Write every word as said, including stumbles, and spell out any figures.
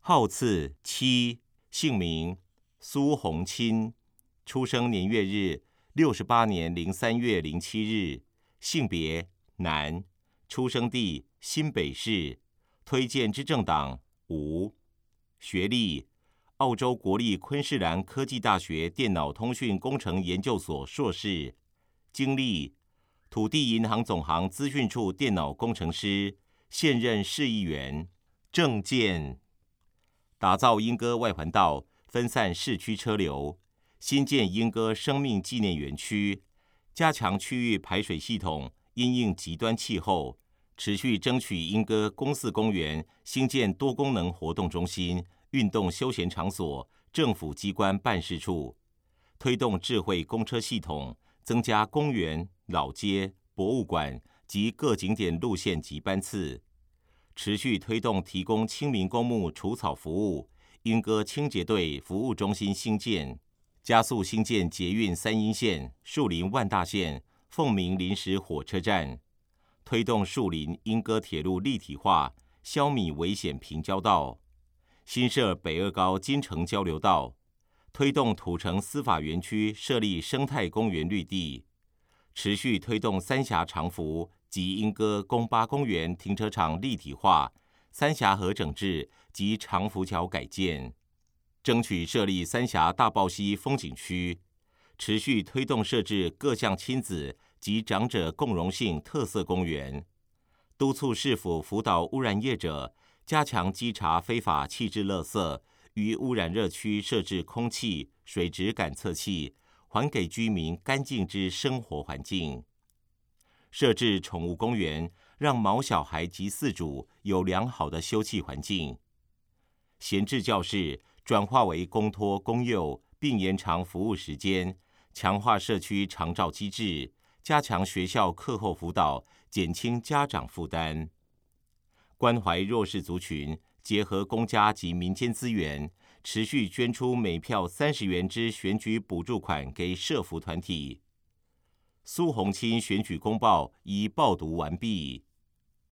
号次七，姓名苏宏钦，出生年月日六十八年零三月零七日，性别男，出生地新北市，推荐之政党无，学历澳洲国立昆士兰科技大学电脑通讯工程研究所硕士，经历土地银行总行资讯处电脑工程师，现任市议员，政见打造莺歌外环道，分散市区车流，新建莺歌生命纪念园区，加强区域排水系统，因应极端气候，持续争取莺歌公祀公园新建多功能活动中心、运动休闲场所、政府机关办事处，推动智慧公车系统，增加公园、老街、博物馆及各景点路线及班次，持续推动提供清明公墓除草服务，莺歌清洁队服务中心兴建，加速兴建捷运三鶯线、树林万大线、凤鸣临时火车站，推动树林莺歌铁路立体化，消弭危险平交道，新设北二高金城交流道，推动土城司法园区设立生态公园绿地，持续推动三峡长福及莺歌公巴公园停车场立体化、三峡河整治及长福桥改建，争取设立三峡大豹溪风景区，持续推动设置各项亲子及长者共融性特色公园，督促市府辅导污染业者，加强稽查非法弃置垃圾，于污染热区设置空气、水质感测器，还给居民干净之生活环境。设置宠物公园，让毛小孩及饲主有良好的休憩环境。闲置教室转化为公托公幼，并延长服务时间，强化社区长照机制，加强学校课后辅导，减轻家长负担。关怀弱势族群，结合公家及民间资源，持续捐出每票三十元之选举补助款给社福团体。苏宏钦选举公报已报读完毕。